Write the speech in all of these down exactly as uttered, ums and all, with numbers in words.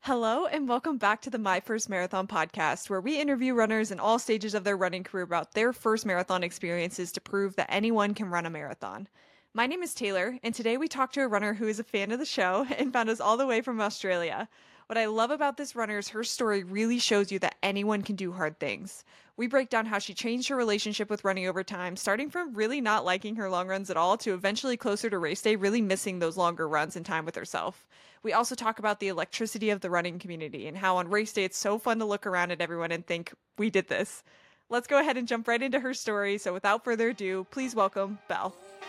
Hello, and welcome back to the My First Marathon podcast, where we interview runners in all stages of their running career about their first marathon experiences to prove that anyone can run a marathon. My name is Taylor, and today we talk to a runner who is a fan of the show and found us all the way from Australia. What I love about this runner is her story really shows you that anyone can do hard things. We break down how she changed her relationship with running over time, starting from really not liking her long runs at all to eventually closer to race day, really missing those longer runs and time with herself. We also talk about the electricity of the running community and how on race day it's so fun to look around at everyone and think, we did this. Let's go ahead and jump right into her story. So without further ado, please welcome Belle.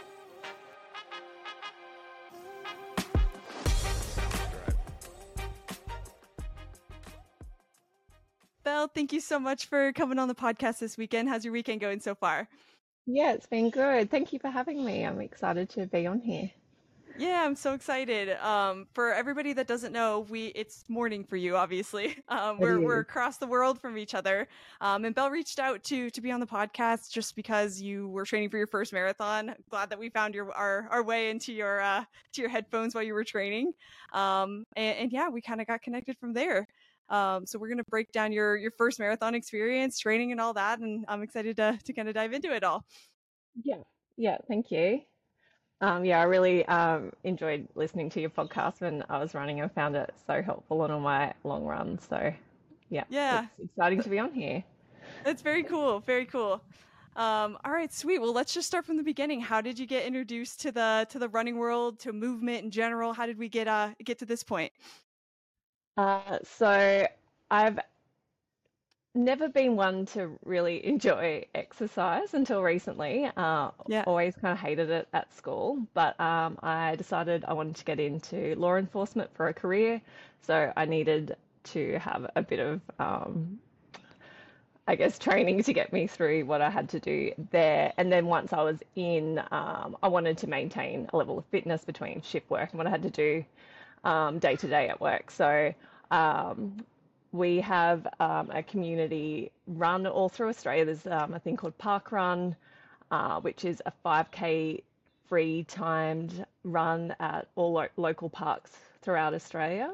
Belle, thank you so much for coming on the podcast this weekend. How's your weekend going so far? Yeah, it's been good. Thank you for having me. I'm excited to be on here. Yeah, I'm so excited. Um, for everybody that doesn't know, we it's morning for you, obviously. Um, It we're we're is. across the world from each other. Um, and Belle reached out to to be on the podcast just because you were training for your first marathon. Glad that we found your our our way into your uh to your headphones while you were training. Um, and, and yeah, we kind of got connected from there. Um, so we're gonna break down your your first marathon experience, training, and all that. And I'm excited to to kind of dive into it all. Yeah. Yeah, thank you. Um, yeah, I really um, enjoyed listening to your podcast when I was running and found it so helpful on all my long runs. So, yeah, Yeah, it's exciting to be on here. that's very cool. Very cool. Um, all right, sweet. Well, let's just start from the beginning. How did you get introduced to the to the running world, to movement in general? How did we get uh get to this point? Uh, so, I've never been one to really enjoy exercise until recently. Uh, Yeah. always kind of hated it at school, but um, I decided I wanted to get into law enforcement for a career, so I needed to have a bit of, um, I guess, training to get me through what I had to do there. And then once I was in, um, I wanted to maintain a level of fitness between shift work and what I had to do um, day to day at work. So um, we have um, a community run all through Australia. There's um, a thing called Park Run, uh, which is a five K free timed run at all lo- local parks throughout Australia.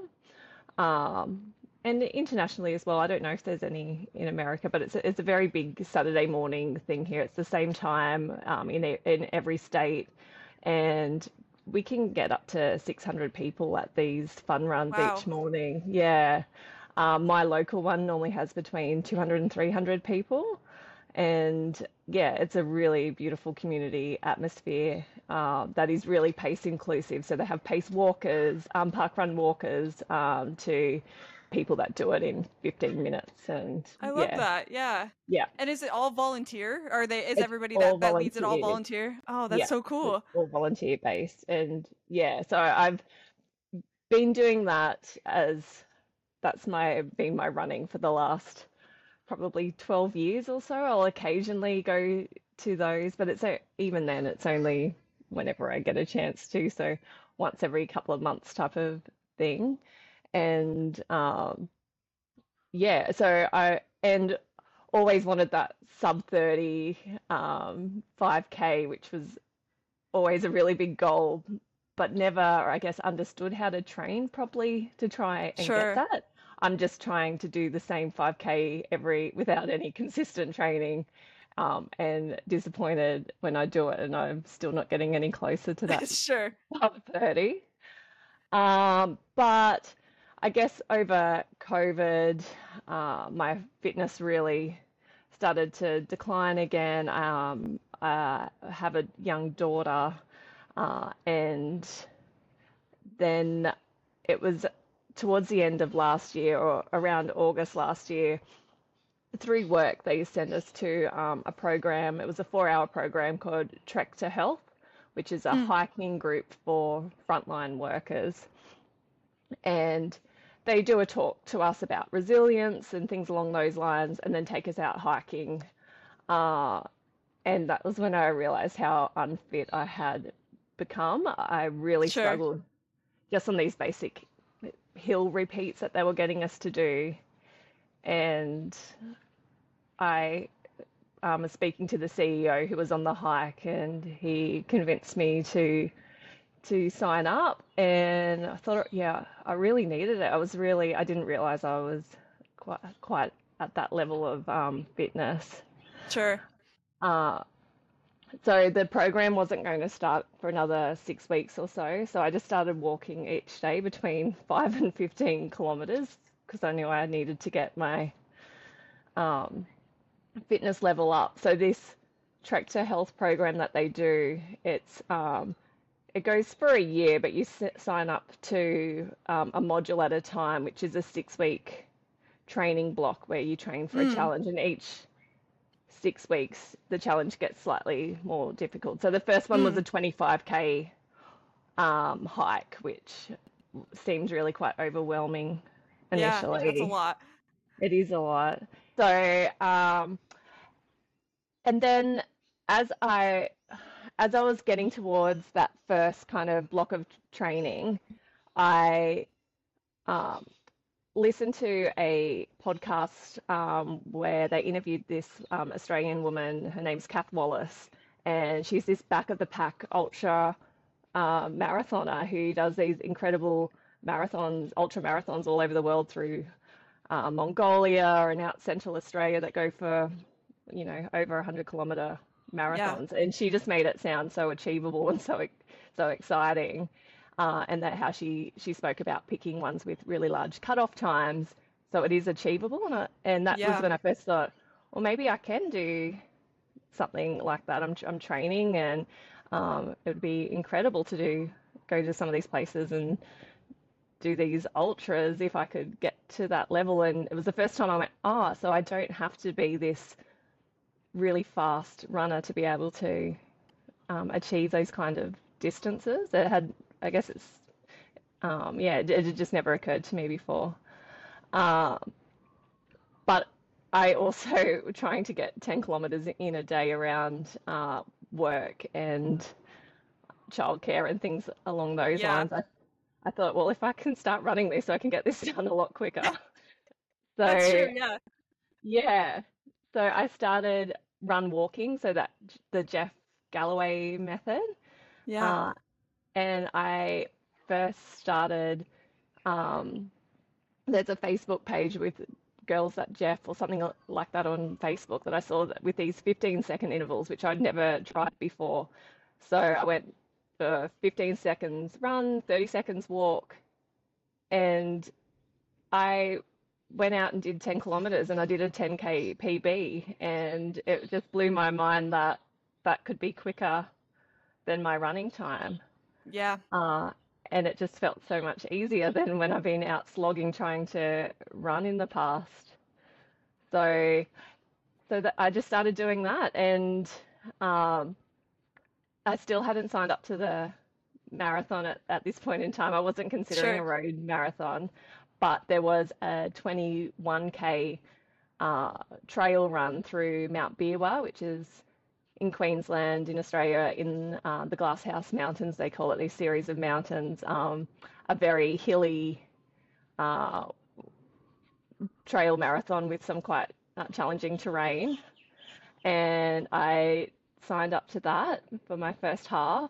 Um, and internationally as well. I don't know if there's any in America, but it's a, it's a very big Saturday morning thing here. It's the same time um, in e- in every state, and we can get up to six hundred people at these fun runs each Wow. morning. Yeah. Um, my local one normally has between two hundred and three hundred people. And yeah, it's a really beautiful community atmosphere uh, that is really pace inclusive. So they have pace walkers, um, park run walkers, um, to people that do it in fifteen minutes. And I love yeah, that. Yeah. yeah, And is it all volunteer? Are they is it's everybody all that that leads it all volunteer. volunteer? Oh, that's Yeah, so it's cool. all volunteer based. And yeah, so I've been doing that as that's my been my running for the last probably twelve years or so. I'll occasionally go to those, but it's even then, it's only whenever I get a chance to. So once every couple of months type of thing. And um, yeah, so I and always wanted that sub thirty um, five K, which was always a really big goal, but never, I guess, understood how to train properly to try and get Sure. that. I'm just trying to do the same five K every without any consistent training, um, and disappointed when I do it and I'm still not getting any closer to that Sure. sub thirty. Um, but I guess over COVID, uh, my fitness really started to decline again. Um, I have a young daughter, uh, and then it was towards the end of last year or around August last year. Through work, they sent us to um, a program. It was a four hour program called Trek to Health, which is a Mm, hiking group for frontline workers. And they do a talk to us about resilience and things along those lines, and then take us out hiking. Uh, and that was when I realized how unfit I had become. I really sure. struggled just on these basic hill repeats that they were getting us to do. And I um, was speaking to the C E O who was on the hike, and he convinced me to to sign up, and I thought, yeah, I really needed it. I was really, I didn't realize I was quite quite at that level of um, fitness. Sure. Uh, so the program wasn't going to start for another six weeks or so. So I just started walking each day between five and fifteen kilometers because I knew I needed to get my um, fitness level up. So this Trek to Health program that they do, it's um, it goes for a year, but you s- sign up to um, a module at a time, which is a six week training block where you train for a Mm. challenge, and each six weeks the challenge gets slightly more difficult. So the first one was Mm. a twenty-five k um, hike, which seemed really quite overwhelming Yeah, that's a initially. lot. It is a lot. So, um, and then as I as I was getting towards that first kind of block of training, I um, listened to a podcast um, where they interviewed this um, Australian woman. Her name's Kath Wallace, and she's this back of the pack ultra uh, marathoner who does these incredible marathons, ultra marathons all over the world through uh, Mongolia and out Central Australia that go for, you know, over one hundred kilometer Yeah. marathons. And she just made it sound so achievable and so so exciting. Uh, and that how she she spoke about picking ones with really large cutoff times, so it is achievable. And I, and that was Yeah. when I first thought, well, maybe I can do something like that. I'm I'm training, and um, it would be incredible to do go to some of these places and do these ultras if I could get to that level. And it was the first time I went, oh, so I don't have to be this really fast runner to be able to um, achieve those kind of distances. It had, I guess it's, um, yeah, it, it just never occurred to me before. Um, but I also trying to get ten kilometers in a day around uh, work and childcare and things along those Yeah. lines. I, I thought, well, if I can start running this, I can get this done a lot quicker. That's So true. Yeah. yeah, so I started run walking, so that the Jeff Galloway method. Yeah. Uh, and I first started, um, there's a Facebook page with Girls That Jeff or something like that on Facebook that I saw that with these fifteen second intervals, which I'd never tried before. So I went for fifteen seconds run, thirty seconds walk, and I went out and did ten kilometers and I did a ten k P B, and it just blew my mind that that could be quicker than my running time. Yeah. Uh, and it just felt so much easier than when I've been out slogging trying to run in the past. So, so that I just started doing that, and um, I still hadn't signed up to the marathon at, at this point in time. I wasn't considering Sure. a road marathon, but there was a twenty-one k uh, trail run through Mount Beerwah, which is in Queensland, in Australia, in uh, the Glasshouse Mountains. They call it these series of mountains, um, a very hilly uh, trail marathon with some quite uh, challenging terrain. And I signed up to that for my first half,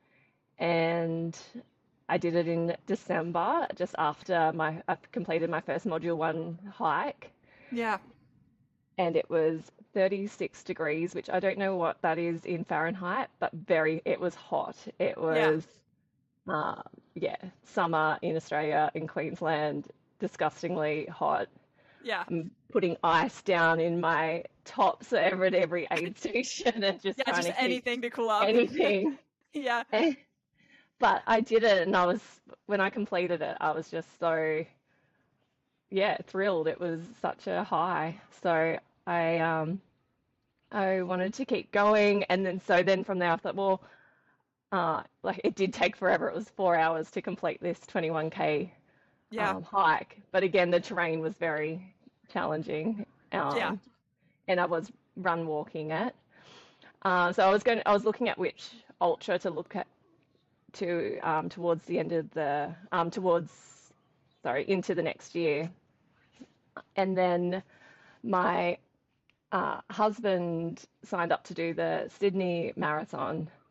and I did it in December, just after my I completed my first module one hike, Yeah. and it was thirty-six degrees, which I don't know what that is in Fahrenheit, but very, it was hot. It Yeah. was, uh, yeah, summer in Australia, in Queensland, disgustingly hot. Yeah. I'm putting ice down in my tops over at every aid station and just Yeah. trying Just to keep anything to cool up. anything. Yeah. But I did it, and I was, when I completed it, I was just so, yeah, thrilled. It was such a high. So I um I wanted to keep going, and then so then from there I thought, well, uh, like it did take forever. It was four hours to complete this twenty-one k Yeah. um, hike, but again, the terrain was very challenging, Yeah. um, and I was run walking it. Uh, so I was going, I was looking at which ultra to look at to um, towards the end of the um, towards sorry into the next year, and then my uh, husband signed up to do the Sydney Marathon,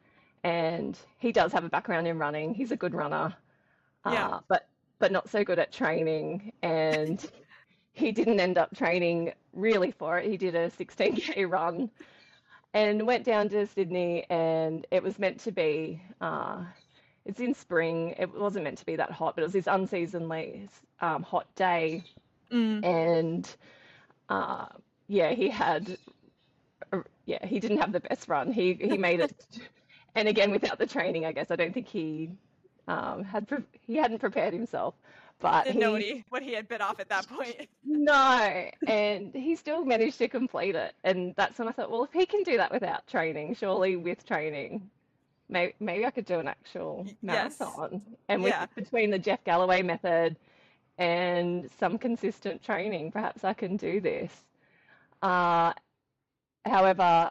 and he does have a background in running. He's a good runner, Yeah. uh, but but not so good at training. And he didn't end up training really for it. He did a sixteen K run and went down to Sydney, and it was meant to be. Uh, it's in spring. It wasn't meant to be that hot, but it was this unseasonably um, hot day, Mm. and uh, yeah, he had. Yeah, he didn't have the best run. He he made it, and again without the training, I guess I don't think he um, had pre he hadn't prepared himself, but Didn't know what he he what he had bit off at that point. no, and he still managed to complete it, and that's when I thought, well, if he can do that without training, surely with training, maybe maybe I could do an actual Yes. marathon, and with Yeah. between the Jeff Galloway method and some consistent training, perhaps I can do this. Uh, however.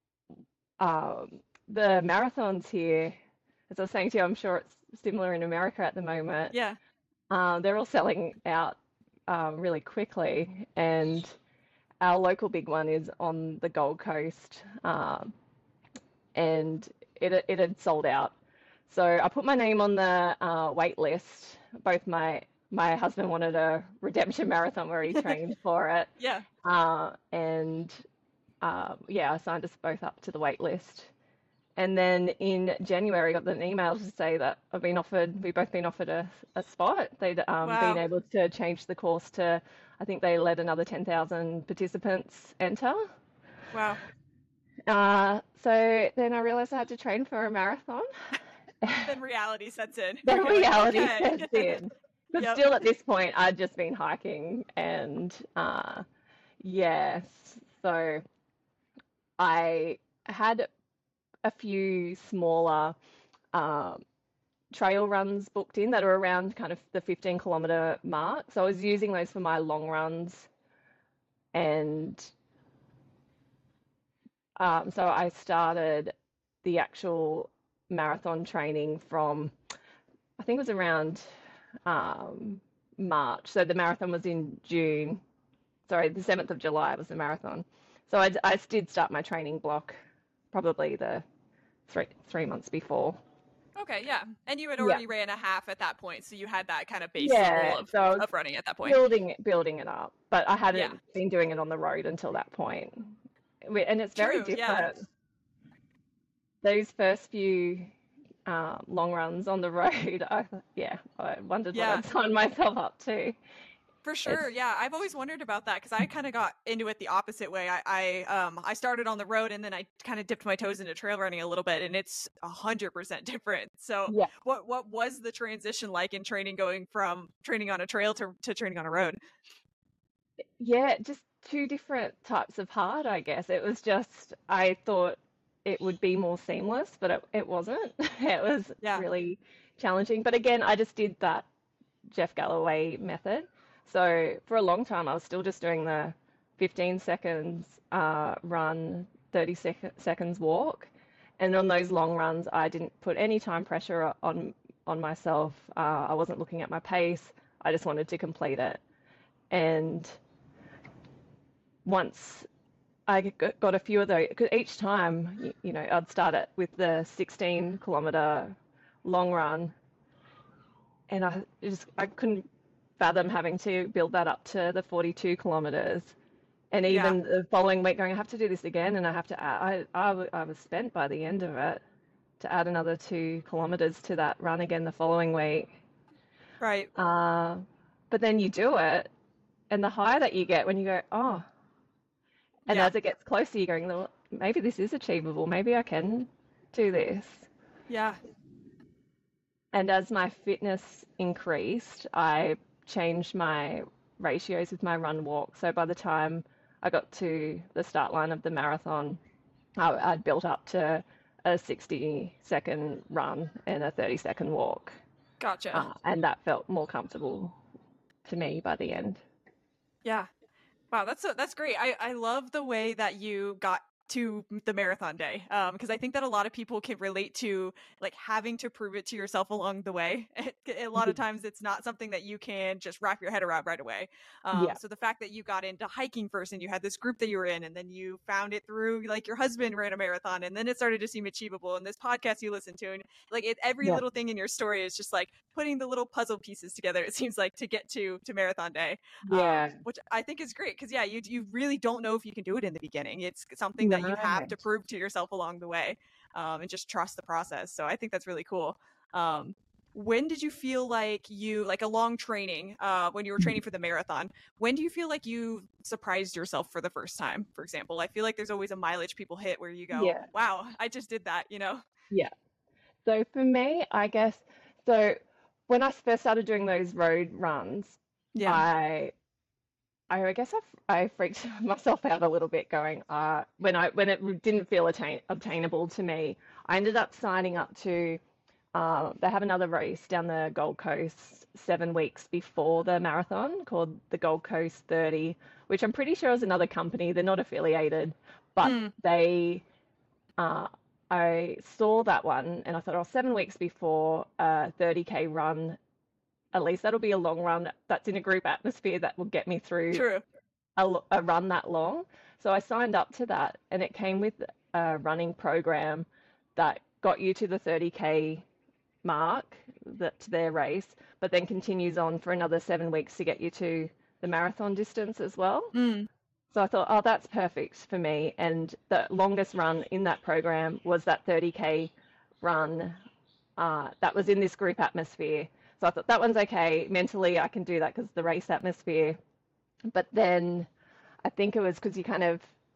Um, the marathons here, as I was saying to you, I'm sure it's similar in America at the moment. Yeah. Um, they're all selling out um, really quickly, and our local big one is on the Gold Coast, um, and it it had sold out. So I put my name on the uh, wait list. Both my my husband wanted a redemption marathon where he trained for it, Yeah. uh, and um, yeah, I signed us both up to the wait list. And then in January, I got an email to say that I've been offered, we've both been offered a, a spot. They'd um, been Wow. able to change the course to, I think they let another ten thousand participants enter. Wow. Uh, so then I realized I had to train for a marathon. Then reality sets in. The You're like, reality okay. sets in. But Yep. still at this point, I'd just been hiking and uh, yes, so I had a few smaller um, trail runs booked in that are around kind of the fifteen kilometer mark. So I was using those for my long runs. And um, so I started the actual marathon training from, I think it was around um, March. So the marathon was in June. Sorry, the seventh of July was the marathon. So I, I did start my training block probably the three three months before. Okay, yeah. And you had Yeah. already ran a half at that point, so you had that kind of base level Yeah, of, so I was of running at that point. building it, building it up, but I Yeah. hadn't been doing it on the road until that point. We- And it's very True, yeah. different. Those first few uh, long runs on the road, I yeah, I wondered what Yeah. I'd signed myself up to. For It's sure, yeah. I've always wondered about that because I kind of got into it the opposite way. I, I um I started on the road and then I kind of dipped my toes into trail running a little bit, and it's a hundred percent different. So yeah, what what was the transition like in training, going from training on a trail to to training on a road? yeah, just two different types of hard, I guess. It was just I thought it would be more seamless, but it, it wasn't. It was Yeah. really challenging. But again, I just did that Jeff Galloway method. So for a long time, I was still just doing the fifteen seconds uh, run, thirty sec seconds walk. And on those long runs, I didn't put any time pressure on on myself. Uh, I wasn't looking at my pace. I just wanted to complete it. And once I g- got a few of those, 'cause each time, y- you know, I'd start it with the sixteen kilometer long run, and I just I couldn't fathom having to build that up to the forty-two kilometers. And Yeah. even the following week, going, I have to do this again, and I have to add, I, I, w- I was spent by the end of it to add another two kilometers to that run again the following week. Right. Uh, but then you do it, and the high that you get when you go, oh, and Yeah. as it gets closer, you're going, well, maybe this is achievable. Maybe I can do this. Yeah. And as my fitness increased, I changed my ratios with my run walk. So by the time I got to the start line of the marathon, I, I'd built up to a sixty second run and a thirty second walk. Gotcha. Uh, and that felt more comfortable to me by the end. Yeah. Wow, that's so, that's great. I I love the way that you got to the marathon day, um because I think that a lot of people can relate to like having to prove it to yourself along the way. A lot of times it's not something that you can just wrap your head around right away. Um Yeah. so the fact that you got into hiking first and you had this group that you were in, and then you found it through like your husband ran a marathon, and then it started to seem achievable, and this podcast you listen to, and like it, every Yeah. little thing in your story is just like putting the little puzzle pieces together, it seems like, to get to to marathon day. Yeah. Um which I think is great, because yeah, you you really don't know if you can do it in the beginning. It's something that you have No. to prove to yourself along the way, um, and just trust the process. So I think that's really cool. Um, when did you feel like you, like a long training, uh, when you were training for the marathon, when do you feel like you surprised yourself for the first time, for example? I feel like there's always a mileage people hit where you go, Yeah. wow, I just did that, you know? Yeah. So for me, I guess, so when I first started doing those road runs, Yeah. I I guess I, I freaked myself out a little bit going, uh, when I when it didn't feel attain, obtainable to me. I ended up signing up to, uh, they have another race down the Gold Coast seven weeks before the marathon called the Gold Coast thirty, which I'm pretty sure is another company. They're not affiliated, but Mm, they, uh, I saw that one and I thought, oh, seven weeks before a thirty K run, at least that'll be a long run that's in a group atmosphere that will get me through true. a, a run that long. So I signed up to that, and it came with a running program that got you to the thirty K mark, that to their race, but then continues on for another seven weeks to get you to the marathon distance as well. Mm, So I thought, oh, that's perfect for me. And the longest run in that program was that thirty K run, uh, that was in this group atmosphere. So I thought that one's okay. Mentally, I can do that because the race atmosphere. But then I think it was because you kind of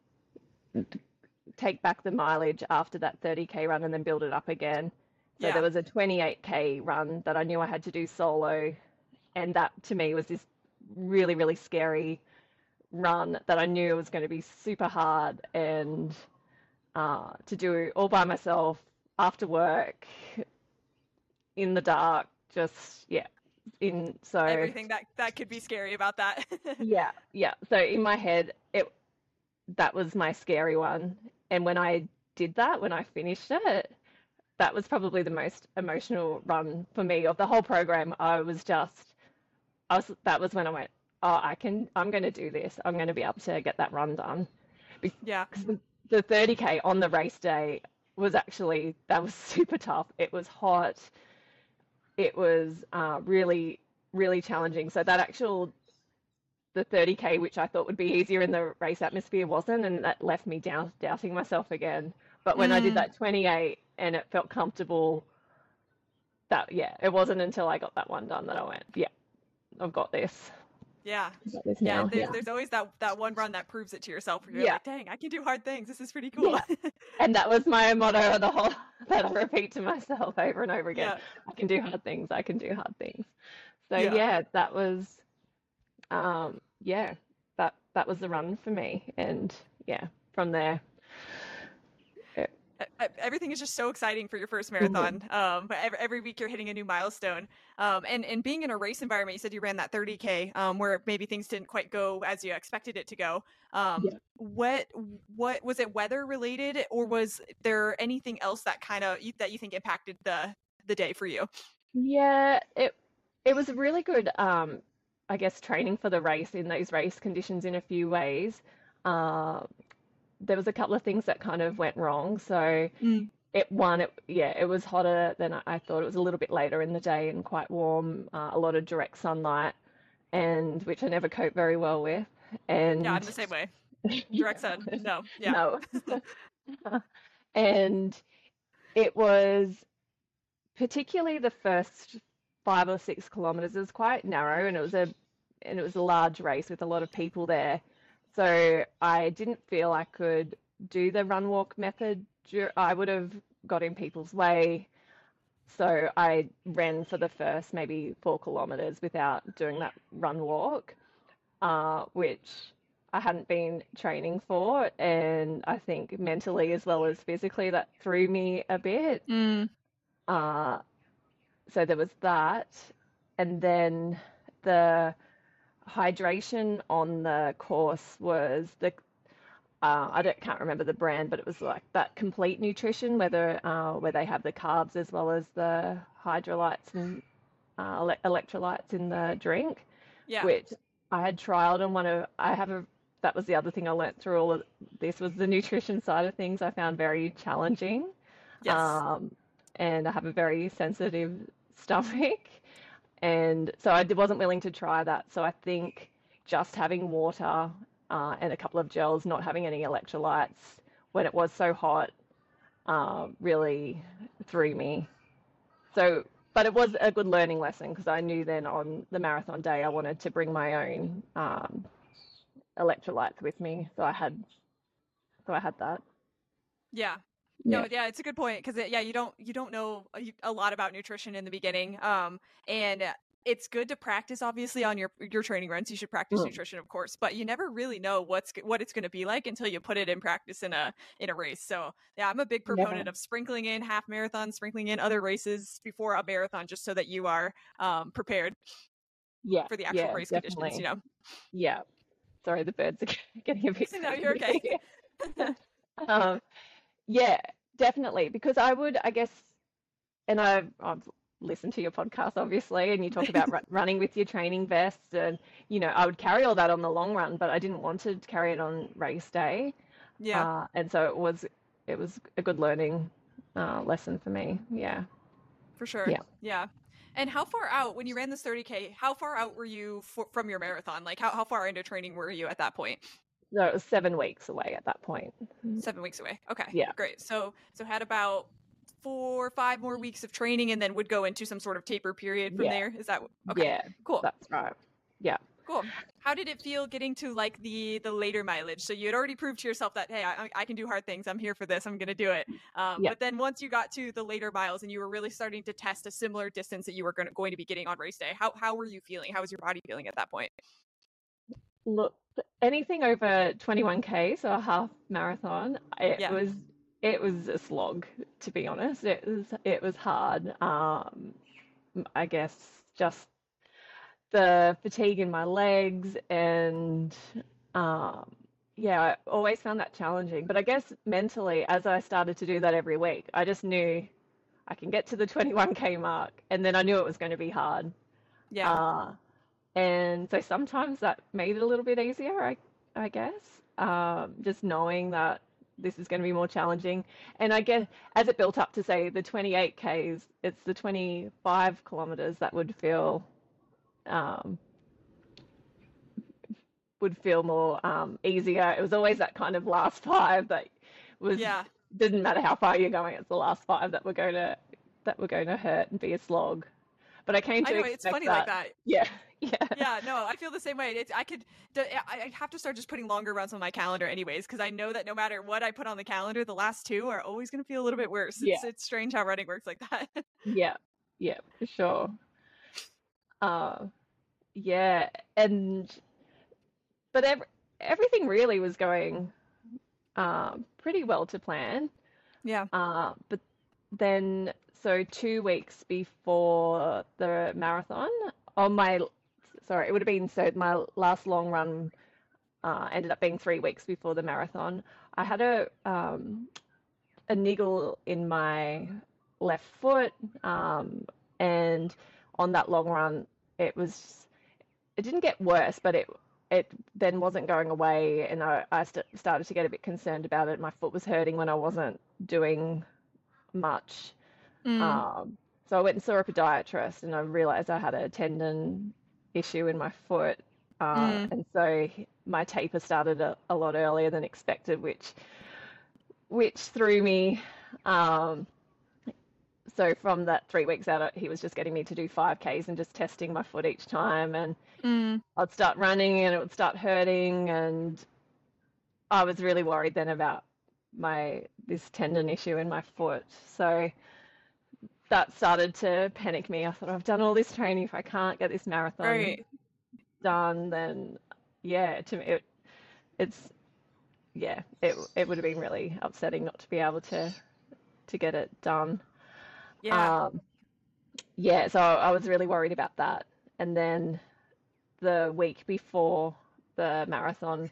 take back the mileage after that thirty K run and then build it up again. So yeah. there was a twenty-eight K run that I knew I had to do solo. And that to me was this really, really scary run that I knew was going to be super hard, and uh, to do all by myself after work in the dark, just, yeah. In so Everything that that could be scary about that. yeah, yeah. So in my head, it that was my scary one. And when I did that, when I finished it, that was probably the most emotional run for me of the whole program. I was just, I was, that was when I went, oh, I can, I'm going to do this. I'm going to be able to get that run done. Yeah. Because the, the thirty K on the race day was actually, that was super tough. It was hot. It was uh, really, really challenging. So that actual, the thirty K, which I thought would be easier in the race atmosphere, wasn't, and that left me down, doubting myself again. But when I did Mm, that twenty-eight and it felt comfortable, that, yeah, it wasn't until I got that one done that I went, yeah, I've got this. yeah. I've got this Yeah, now. there's Yeah. there's always that that one run that proves it to yourself, where you're Yeah. like, dang, I can do hard things. This is pretty cool. Yeah. And that was my motto of the whole, that I repeat to myself over and over again. Yeah. I can do hard things. I can do hard things. So Yeah. yeah, that was, um, yeah, that that was the run for me. And yeah, from there, it, E- e- Everything is just so exciting for your first Mhm. marathon. Um, but every, every week you're hitting a new milestone. Um, and and being in a race environment, you said you ran that thirty K, um, where maybe things didn't quite go as you expected it to go. Um, Yeah. what what was it, weather related, or was there anything else that kind of that you think impacted the the day for you? yeah, it it was a really good, um, I guess, training for the race in those race conditions in a few ways. Uh, there was a couple of things that kind of went wrong. So Mm. it one, it, yeah, it was hotter than I I thought. It was a little bit later in the day and quite warm, uh, a lot of direct sunlight, and which I never cope very well with. Yeah, I'm And the same way. yeah, Direct sun. No. Yeah. no. And it was particularly the first five or six kilometers. It was quite narrow, and it was a and it was a large race with a lot of people there. So I didn't feel I could do the run walk method. dur- I would have got in people's way. So I ran for the first maybe four kilometers without doing that run walk, uh, which I hadn't been training for. And I think mentally as well as physically, that threw me a bit. Mm. Uh, so there was that. And then the hydration on the course was the uh, I don't can't remember the brand, but it was like that Complete Nutrition, whether uh, where they have the carbs as well as the hydrolytes and uh, ele- electrolytes in the drink, Yeah. which I had trialed on one of I have a that was the other thing I learnt through all of this was the nutrition side of things I found very challenging. Yes. Um, and I have a very sensitive stomach, and so I wasn't willing to try that. So I think just having water uh, and a couple of gels, not having any electrolytes when it was so hot, uh, really threw me. So, but it was a good learning lesson because I knew then on the marathon day I wanted to bring my own um, electrolytes with me. So I had, so I had that. Yeah. Yeah. No, yeah, it's a good point because yeah, you don't you don't know a, a lot about nutrition in the beginning. Um, and uh, it's good to practice obviously on your your training runs. You should practice Mm. nutrition, of course, but you never really know what's g- what it's going to be like until you put it in practice in a in a race. So yeah, I'm a big Yeah. proponent of sprinkling in half marathons, sprinkling in other races before a marathon, just so that you are um, prepared Yeah. for the actual Yeah. race conditions. You Definitely. know. Yeah. Sorry, the birds are getting a bit No, you're okay. crazy. Um, yeah, definitely. Because I would, I guess, and I've, I've listened to your podcast, obviously, and you talk about ru- running with your training vest, and you know, I would carry all that on the long run, but I didn't want to carry it on race day, Yeah, uh, and so it was, it was a good learning uh, lesson for me. Yeah, for sure. yeah. Yeah. And how far out when you ran this thirty K, how far out were you for, from your marathon? Like how, how far into training were you at that point? So it was seven weeks away at that point. Seven weeks away. Okay, Yeah, great. So so had about four or five more weeks of training and then would go into some sort of taper period from yeah, there. Is that okay? yeah. Cool. That's right. Yeah, Cool. How did it feel getting to like the the later mileage? So you had already proved to yourself that hey, I, I can do hard things. I'm here for this. I'm gonna do it. Um, yeah. but then once you got to the later miles and you were really starting to test a similar distance that you were going going to be getting on race day, how how were you feeling? How was your body feeling at that point? Look, anything over twenty-one K, so a half marathon, it Yeah. was it was a slog, to be honest. It was it was hard. Um, I guess just the fatigue in my legs and um, yeah, I always found that challenging. But I guess mentally, as I started to do that every week, I just knew I can get to the twenty-one K mark, and then I knew it was going to be hard. Yeah. Uh, and so sometimes that made it a little bit easier, I, I guess, um, just knowing that this is going to be more challenging. And I guess as it built up to say the twenty-eight Ks, it's the twenty-five kilometers that would feel um, would feel more um, easier. It was always that kind of last five that was Yeah. didn't matter how far you're going, it's the last five that were going to that were going to hurt and be a slog. But I came I to know it's expect funny like that. that. Yeah, yeah, Yeah, no, I feel the same way. It's I could d- I I have to start just putting longer runs on my calendar anyways because I know that no matter what I put on the calendar, the last two are always going to feel a little bit worse. yeah, It's it's strange how running works like that. yeah, yeah, for sure. Uh, yeah, and but ev everything really was going um, pretty well to plan. Yeah. Uh, but then, so two weeks before the marathon, on my, sorry, it would have been, so my last long run uh, ended up being three weeks before the marathon. I had a um, a niggle in my left foot, um, and on that long run, it was, it didn't get worse, but it it then wasn't going away, and I, I st started to get a bit concerned about it. My foot was hurting when I wasn't doing much. Mm, Um, so I went and saw a podiatrist, and I realized I had a tendon issue in my foot. Uh, mm, and so my taper started a, a lot earlier than expected, which which threw me. Um, so from that three weeks out, he was just getting me to do five Ks and just testing my foot each time. And mm. I'd start running and it would start hurting. And I was really worried then about my this tendon issue in my foot. So that started to panic me. I thought, I've done all this training. If I can't get this marathon Right. done, then yeah, to me, it, it's yeah, it it would have been really upsetting not to be able to to get it done. Yeah. Um, yeah, so I was really worried about that. And then the week before the marathon,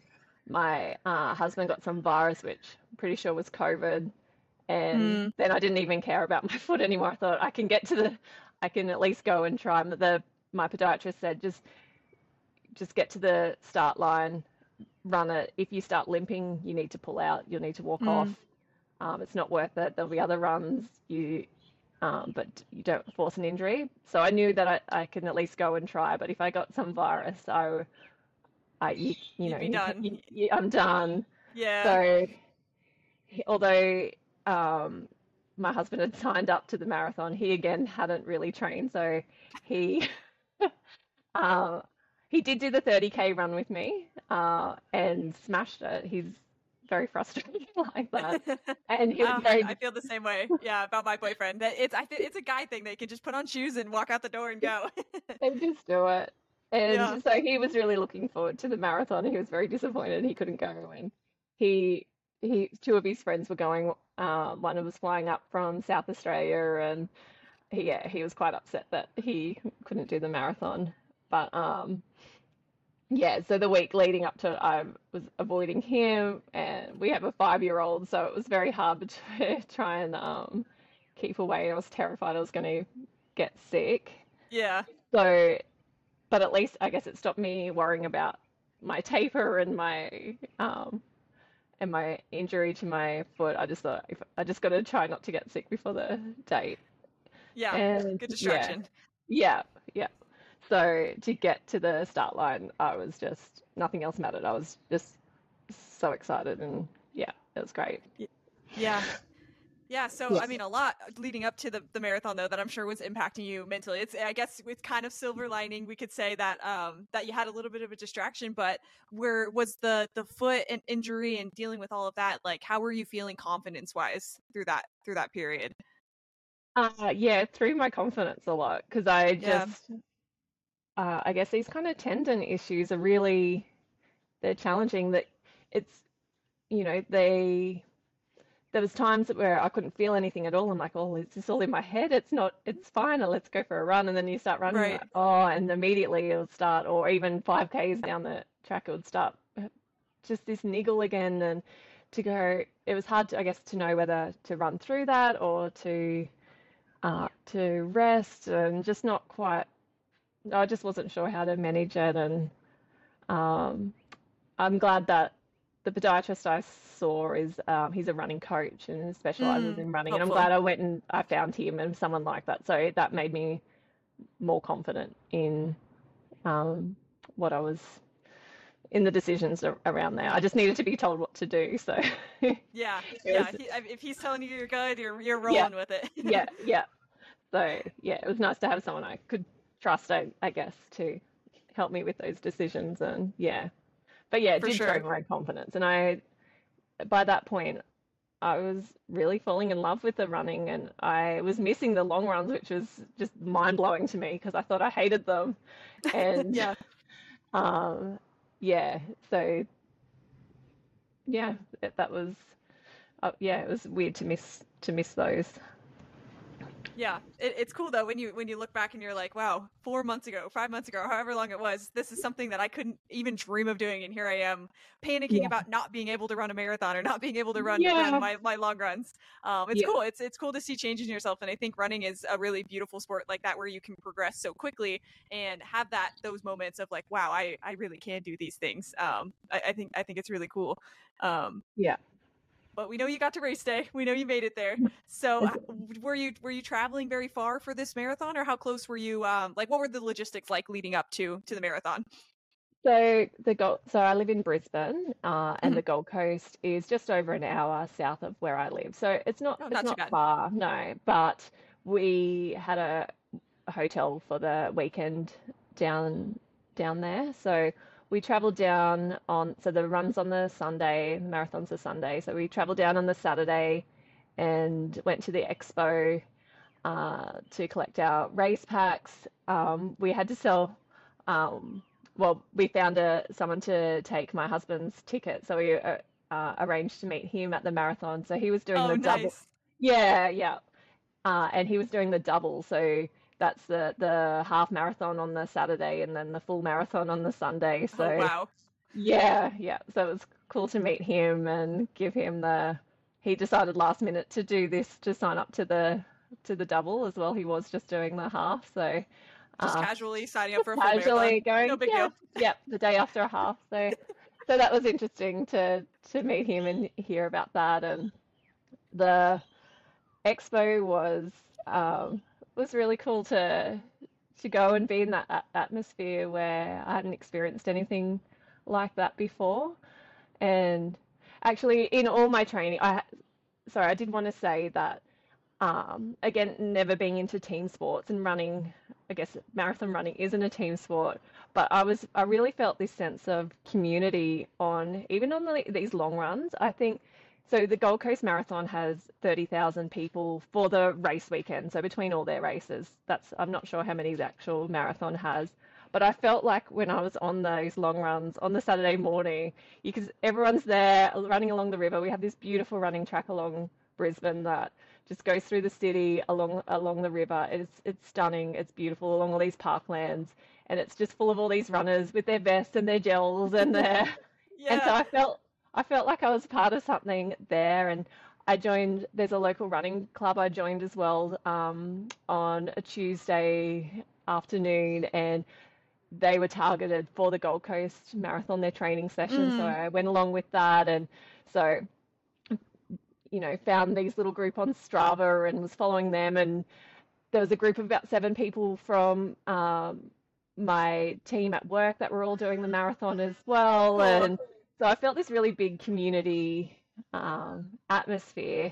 my uh, husband got some virus, which I'm pretty sure was COVID. And Mm, then I didn't even care about my foot anymore. I thought I can get to the, I can at least go and try. But the my podiatrist said just just get to the start line, run it. If you start limping, you need to pull out. You'll need to walk off. mm, Um, it's not worth it. There'll be other runs. You, um, but you don't force an injury. So I knew that I, I can at least go and try. But if I got some virus, I, I you, you know, you'd be you, done. you, you, I'm done. Yeah. So although um, my husband had signed up to the marathon, he again hadn't really trained. So he uh, he did do the thirty K run with me uh, and smashed it. He's very frustrated like that, and he was Uh, I, I very feel the same way. Yeah, about my boyfriend. That it's I think it's a guy thing. They can just put on shoes and walk out the door and go. they just do it. Yeah. And so he was really looking forward to the marathon. He was very disappointed he couldn't go, and he he two of his friends were going. Uh, one was flying up from South Australia, and he, yeah, he was quite upset that he couldn't do the marathon. But um, yeah, so the week leading up to it, I was avoiding him, and we have a five-year-old, so it was very hard to try and um, keep away. I was terrified I was going to get sick. Yeah. So, but at least I guess it stopped me worrying about my taper and my um, and my injury to my foot. I just thought if I just got to try not to get sick before the date. Yeah. And Good yeah, distraction. yeah, yeah. So to get to the start line, I was just nothing else mattered. I was just so excited, and yeah, it was great. Y- Yeah. Yeah, so Yeah. I mean, a lot leading up to the, the marathon though that I'm sure was impacting you mentally. It's I guess it's kind of silver lining. We could say that um that you had a little bit of a distraction, but where was the the foot and injury and dealing with all of that? Like, how were you feeling confidence wise through that through that period? Uh, yeah, it threw my confidence a lot because I Yeah, just, uh, I guess these kind of tendon issues are really, they're challenging. That it's, you know, they there was times where I couldn't feel anything at all. I'm like, oh, is this all in my head? It's not, it's fine. Let's go for a run. And then you start running, right. like, oh, and immediately it'll start, or even five Ks down the track, it would start uh, just this niggle again. And to go, it was hard to, I guess, to know whether to run through that or to, uh, to rest and just not quite, I just wasn't sure how to manage it. And um, I'm glad that the podiatrist I saw is um, he's a running coach and specializes Mm, in running. And I'm helpful. glad I went and I found him and someone like that. So that made me more confident in um, what I was in the decisions ar- around there. I just needed to be told what to do. So it Yeah, was, yeah. He, I- if he's telling you you're good, you're you're yeah, rolling with it. yeah, yeah. So yeah, it was nice to have someone I could trust, I, I guess, to help me with those decisions. And yeah, but yeah, it For did throw sure. my confidence. And I, by that point, I was really falling in love with the running, and I was missing the long runs, which was just mind blowing to me because I thought I hated them. And Yeah. um, yeah, so yeah, that, that was uh, yeah, it was weird to miss to miss those. Yeah, it, it's cool though when you when you look back and you're like, wow, four months ago, five months ago, however long it was, this is something that I couldn't even dream of doing, and here I am panicking Yeah, about not being able to run a marathon or not being able to run run yeah, my, my long runs. Um, it's yeah, cool. It's it's cool to see changes in yourself, and I think running is a really beautiful sport like that where you can progress so quickly and have that those moments of like, wow, I I really can do these things. Um, I, I think I think it's really cool. Um, yeah. but we know you got to race day. We know you made it there. So were you were you traveling very far for this marathon, or how close were you? Um, like, what were the logistics like leading up to to the marathon? So the Gold, so I live in Brisbane, uh, and Mhm. the Gold Coast is just over an hour south of where I live. So it's not Oh, it's not too not bad. far, no. But we had a, a hotel for the weekend down down there. So we traveled down on, so the run's on the Sunday, the marathon's the Sunday. So we traveled down on the Saturday and went to the expo uh, to collect our race packs. Um, we had to sell, um, well, we found a, someone to take my husband's ticket. So we uh, uh, arranged to meet him at the marathon. So he was doing Oh, the double. nice. Yeah, yeah. Uh, and he was doing the double. So that's the, the half marathon on the Saturday and then the full marathon on the Sunday. Oh, So wow. Yeah, yeah. So it was cool to meet him and give him the. He decided last minute to do this to sign up to the to the double as well. He was just doing the half, so Just uh, casually signing up for a full marathon. casually No going, big yeah, deal. yep, the day after a half. So so that was interesting to to meet him and hear about that. And the expo was um, was really cool to to go and be in that a- atmosphere where I hadn't experienced anything like that before. And actually, in all my training, I sorry, I did want to say that um, again, never being into team sports and running, I guess marathon running isn't a team sport, but I was I really felt this sense of community on even on the, these long runs. I think so. The Gold Coast Marathon has thirty thousand people for the race weekend. So between all their races, that's I'm not sure how many the actual marathon has. But I felt like when I was on those long runs on the Saturday morning, because everyone's there running along the river. We have this beautiful running track along Brisbane that just goes through the city along along the river. It's it's stunning. It's beautiful along all these parklands, and it's just full of all these runners with their vests and their gels and their. And so Yeah. I felt I felt like I was part of something there, and I joined. There's a local running club I joined as well um, on a Tuesday afternoon, and they were targeted for the Gold Coast Marathon, their training session. So Mm. I went along with that, and so you know, found these little group on Strava and was following them. And there was a group of about seven people from um, my team at work that were all doing the marathon as well. Cool. And so I felt this really big community um, atmosphere.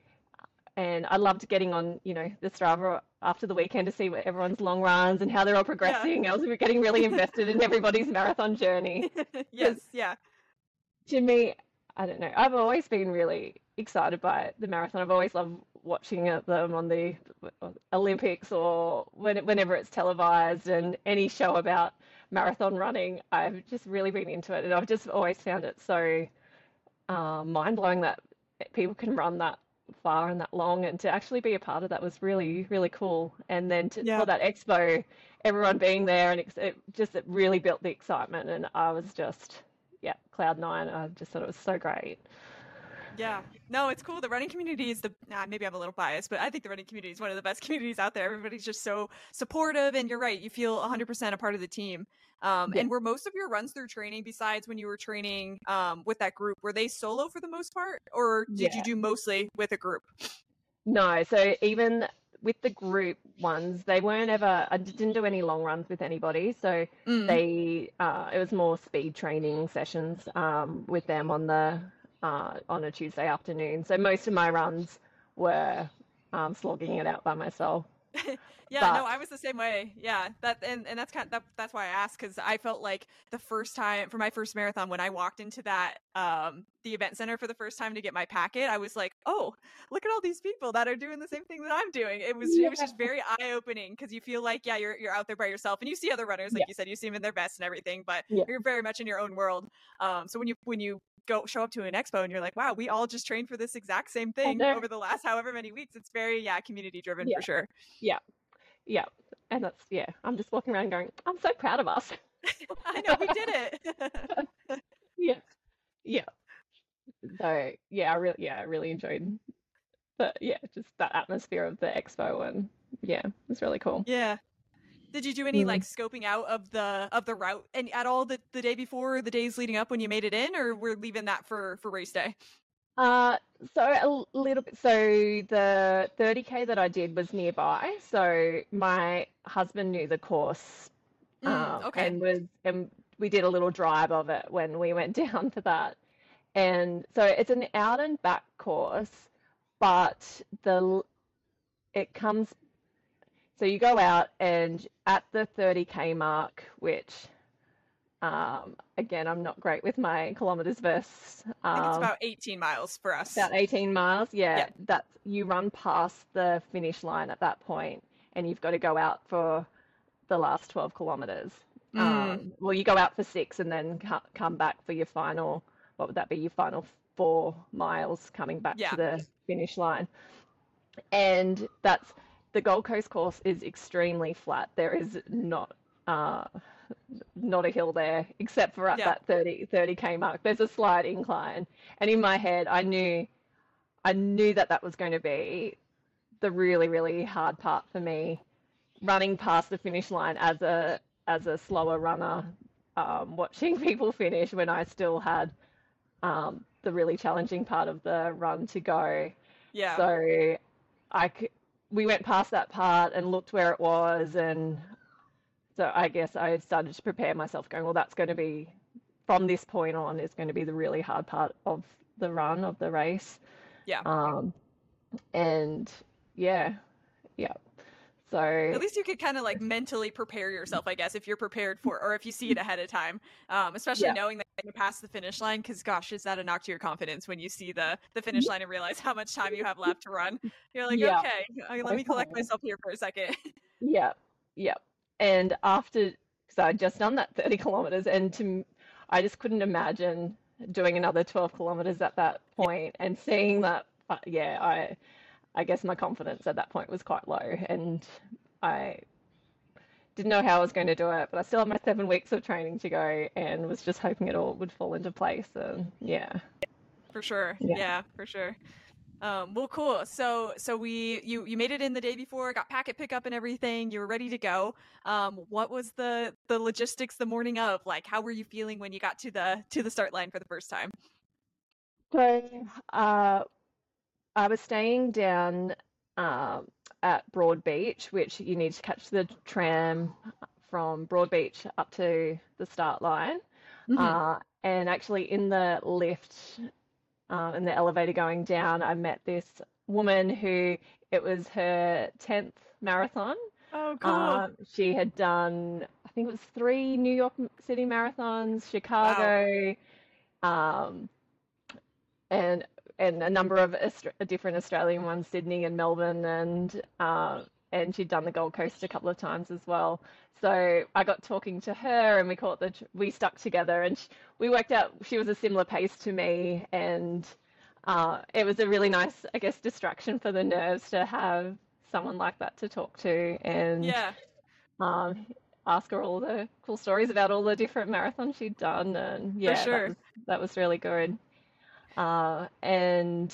And I loved getting on, you know, the Strava after the weekend to see what everyone's long runs and how they're all Yeah. progressing. I was getting really invested in everybody's marathon journey Yes. because Yeah. to me, I don't know. I've always been really excited by the marathon. I've always loved watching it- them on the Olympics or when, whenever it's televised and any show about marathon running. I've just really been into it, and I've just always found it so uh, mind-blowing that people can run that far and that long, and to actually be a part of that was really, really cool. And then to, for Yeah. that expo, everyone being there and ex- it just it really built the excitement, and I was just yeah, cloud nine. I just thought it was so great. Yeah. No, it's cool. The running community is the, uh, maybe I'm a little biased, but I think the running community is one of the best communities out there. Everybody's just so supportive, and you're right. You feel one hundred percent a part of the team. Um, Yeah. and were most of your runs through training, besides when you were training um, with that group, were they solo for the most part, or did you Yeah. do mostly with a group? No, so even with the group ones, they weren't ever, I didn't do any long runs with anybody. So Mm. they, uh, it was more speed training sessions um, with them on the, uh, on a Tuesday afternoon. So most of my runs were um, slogging it out by myself. Yeah, no, But I was the same way. Yeah, that and and that's kind of that, that's why I asked, because I felt like the first time for my first marathon, when I walked into that um the event center for the first time to get my packet, I was like, oh, look at all these people that are doing the same thing that I'm doing. It was it was yeah, just very eye opening, because you feel like, yeah, you're you're out there by yourself, and you see other runners, like yeah, you said, you see them in their best and everything, but yeah, you're very much in your own world. Um, so when you when you go show up to an expo and you're like, wow, we all just trained for this exact same I thing know. over the last however many weeks. It's very, yeah, community driven for Yeah, sure. yeah, yeah. And that's, yeah, I'm just walking around going, I'm so proud of us. I know we did it. Yeah, yeah. So yeah, I really, yeah, I really enjoyed but yeah, just that atmosphere of the expo and yeah, it's really cool. Yeah. Did you do any like Mm. scoping out of the of the route and at all the, the day before, or the days leading up when you made it in, or we're leaving that for for race day? Uh, so a l- little bit. So the thirty K that I did was nearby. So my husband knew the course, Mm, um, okay. and was and we did a little drive of it when we went down for that. And so it's an out and back course, but the l- it comes. So you go out and at the thirty K mark, which Um, again, I'm not great with my kilometers versus I think it's um, about eighteen miles for us. about eighteen miles. Yeah, Yeah. that's you run past the finish line at that point, and you've got to go out for the last twelve kilometers. Mm, Um, well, you go out for six and then co- come back for your final, what would that be? Your final four miles coming back to yeah. the finish line. And that's the Gold Coast course is extremely flat. There is not. Uh, not a hill there, except for at Yeah. that thirty thirty k mark. There's a slight incline. And in my head, I knew I knew that that was going to be the really, really hard part for me, running past the finish line as a as a slower runner, um, watching people finish when I still had um, the really challenging part of the run to go. Yeah. So I c- we went past that part and looked where it was, and so I guess I started to prepare myself, going, well, that's going to be from this point on is going to be the really hard part of the run of the race. Yeah. Um, and yeah, yeah. So At least you could kind of like mentally prepare yourself, I guess, if you're prepared for, or if you see it ahead of time, um, especially yeah, knowing that you pass the finish line. Because gosh, is that a knock to your confidence when you see the the finish line and realize how much time you have left to run? You're like, yeah, okay, okay, let me collect okay, myself here for a second. yeah, yeah. And after, because I'd just done that thirty kilometers, and to, I just couldn't imagine doing another twelve kilometers at that Yeah, point and seeing that, uh, yeah, I, I guess my confidence at that point was quite low, and I didn't know how I was going to do it, but I still had my seven weeks of training to go and was just hoping it all would fall into place. And yeah, for sure. yeah. Yeah, for sure. Um, well, cool. So, so we, you, you made it in the day before, got packet pickup and everything. You were ready to go. Um, what was the the logistics the morning of? Like, how were you feeling when you got to the to the start line for the first time? So uh, I was staying down um, at Broad Beach, which you need to catch the tram from Broad Beach up to the start line. Hmm. Uh, and actually, in the lift, uh, in the elevator going down, I met this woman who it was her tenth marathon. Oh, cool. Um, she had done, I think it was three New York City marathons, Wow. Chicago, um, and and a number of Aust different Australian ones, Sydney and Melbourne, and uh, and she'd done the Gold Coast a couple of times as well. So I got talking to her, and we caught the we stuck together, and sh we worked out she was a similar pace to me, and uh, it was a really nice, I guess, distraction for the nerves to have someone like that to talk to, and Yeah, um, ask her all the cool stories about all the different marathons she'd done, and for yeah, that sure. was that was really good. Uh, and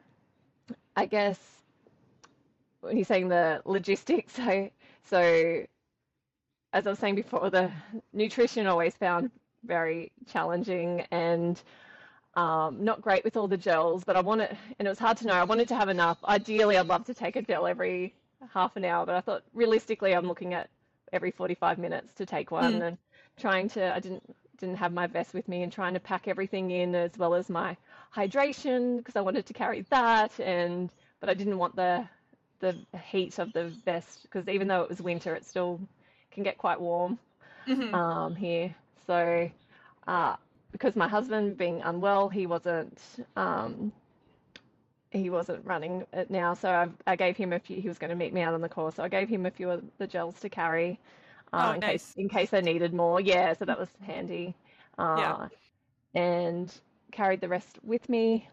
I guess when you're saying the logistics, so so as I was saying before, the nutrition always found very challenging and um, not great with all the gels, but I wanted, and it was hard to know. I wanted to have enough. Ideally, I'd love to take a gel every half an hour, but I thought realistically, I'm looking at every forty-five minutes to take Mm, one, and trying to, I didn't didn't have my vest with me, and trying to pack everything in as well as my hydration because I wanted to carry that, and but I didn't want the the heat of the vest because even though it was winter, it still can get quite warm hmm. um, here. So, uh, because my husband being unwell, he wasn't um, he wasn't running it now. So I, I gave him a few. He was going to meet me out on the course, so I gave him a few of the gels to carry uh, Oh, in case nice. in case I needed more. Yeah, so that was handy, Yeah. uh, and carried the rest with me.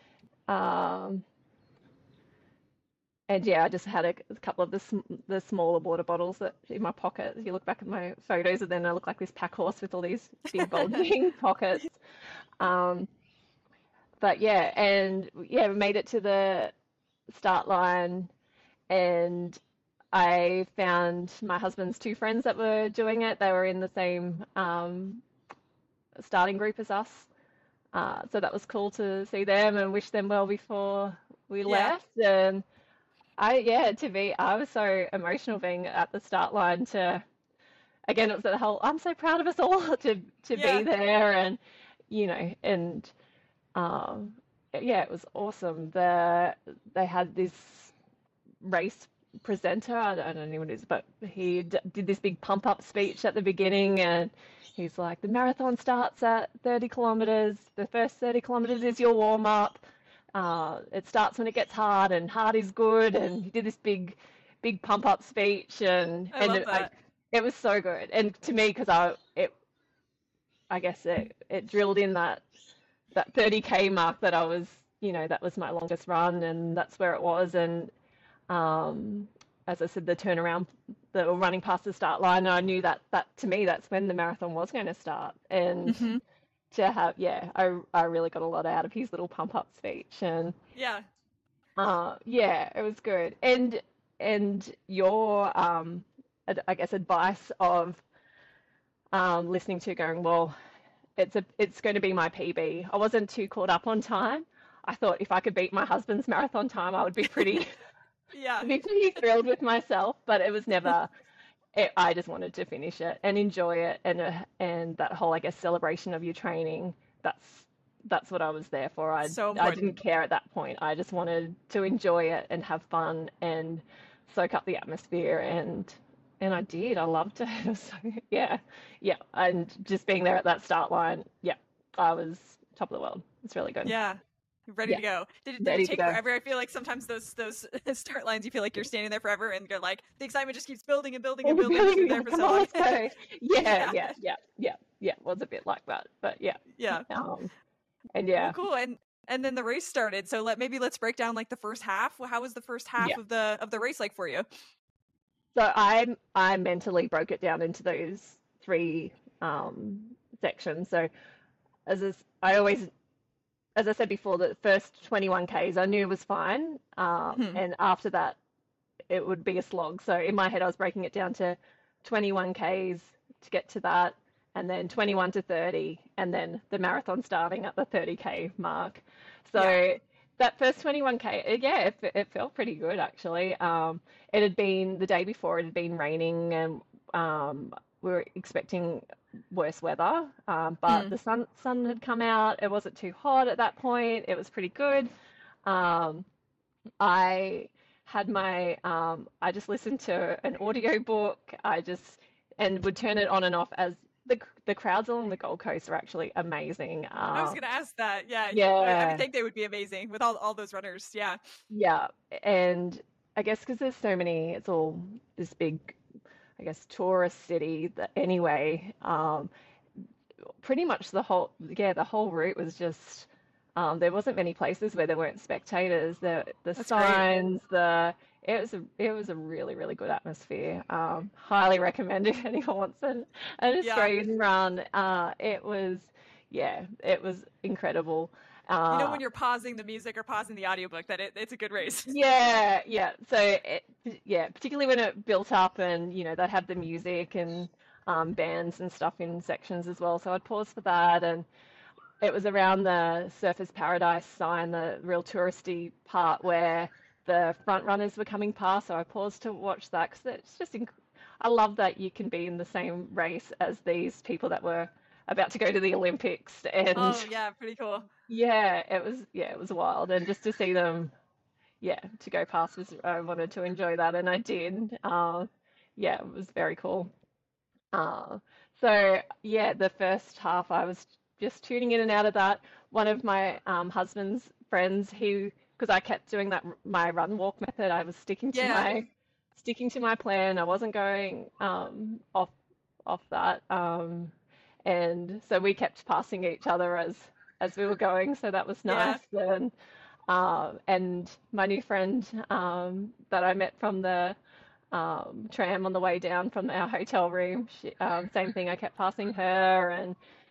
Um, And yeah, I just had a, a couple of the sm the smaller water bottles that in my pocket. If you look back at my photos, and then I look like this pack horse with all these big bulging pockets. Um, but yeah, and yeah, we made it to the start line, and I found my husband's two friends that were doing it. They were in the same um, starting group as us. Uh, so that was cool to see them and wish them well before we Yeah. left. And I, yeah, to be, I was so emotional being at the start line to, again, it was the whole, I'm so proud of us all to to be Yeah. there and, you know, and um, yeah, it was awesome. The they had this race presenter, I don't, I don't know what it is, but he d did this big pump up speech at the beginning, and he's like, the marathon starts at thirty kilometers. The first thirty kilometers is your warm up. Uh, it starts when it gets hard, and hard is good. And he did this big, big pump up speech, and I and love it, I, that. it was so good. And to me, because I it I guess it it drilled in that that thirty k mark that I was, you know, that was my longest run, and that's where it was. And um, as I said, the turnaround, the running past the start line, and I knew that that to me that's when the marathon was going to start. And Hmm. to have, yeah, I I really got a lot out of his little pump up speech, and Yeah. uh, yeah, it was good. And and your um, ad- I guess advice of um, listening to going, well, it's a it's going to be my P B. I wasn't too caught up on time. I thought if I could beat my husband's marathon time, I would be pretty Yeah. be pretty thrilled with myself. But it was never. It, I just wanted to finish it and enjoy it, and uh, and that whole, I guess, celebration of your training. That's that's what I was there for. I So I important. didn't care at that point. I just wanted to enjoy it and have fun and soak up the atmosphere, and and I did. I loved it. So yeah, yeah, and just being there at that start line, yeah, I was top of the world. It's really good. Yeah. Ready Yeah, to go. Did it did it ready to take go. forever? I feel like sometimes those those start lines you feel like you're standing there forever and you're like the excitement just keeps building and building Oh, and building because you're really? there for Come so on, long. let's go. Yeah, Yeah. yeah, yeah, yeah, yeah. It was a bit like that, but yeah. Yeah. Um, and Well, yeah, cool. And and then the race started. So let maybe let's break down like the first half. Well, how was the first half yeah. of the of the race like for you? So I I mentally broke it down into those three um, sections. So as is, I always, as I said before, the first twenty-one Ks I knew was fine, um, Hmm. and after that it would be a slog. So in my head I was breaking it down to twenty-one Ks to get to that, and then twenty-one to thirty, and then the marathon starting at the thirty K mark. Yeah. So that first twenty-one K, uh, yeah, it, it felt pretty good actually. Um, it had been the day before, it had been raining, and um, we were expecting worse weather, um, but Mm. the sun sun had come out. It wasn't too hot at that point. It was pretty good. Um, I had my um, I just listened to an audio book. I just and would turn it on and off as the the crowds along the Gold Coast are actually amazing. I was Uh, gonna ask that. Yeah. You, I I would yeah, think they would be amazing with all all those runners. Yeah. yeah, and I guess because there's so many, it's all this big, I guess, tourist city that anyway. Um, pretty much the whole yeah the whole route was just um, there wasn't many places where there weren't spectators. The the That's great. signs, the it was a it was a really really good atmosphere. Um, highly recommend if anyone wants an, an Yeah. Australian run. Uh, it was yeah it was incredible. You know Uh, when you're pausing the music or pausing the audiobook that it, it's a good race. yeah, yeah. So it, yeah, particularly when it built up and you know they'd have the music and um, bands and stuff in sections as well. So I'd pause for that, and it was around the Surfers Paradise sign, the real touristy part where the front runners were coming past. So I paused to watch that because it's just inc I love that you can be in the same race as these people that were about to go to the Olympics, and Oh yeah, pretty cool. yeah, it was yeah, it was wild, and just to see them yeah, to go past was I wanted to enjoy that, and I did. Uh, yeah, it was very cool. Uh, so yeah, the first half I was just tuning in and out of that. One of my um, husband's friends, he because I kept doing that my run walk method, I was sticking to Yeah. my sticking to my plan. I wasn't going um, off off that, um, and so we kept passing each other as as we were going. So that was Yeah. nice. And um, and my new friend um, that I met from the um, tram on the way down from our hotel room, she, um, same thing. I kept passing her, and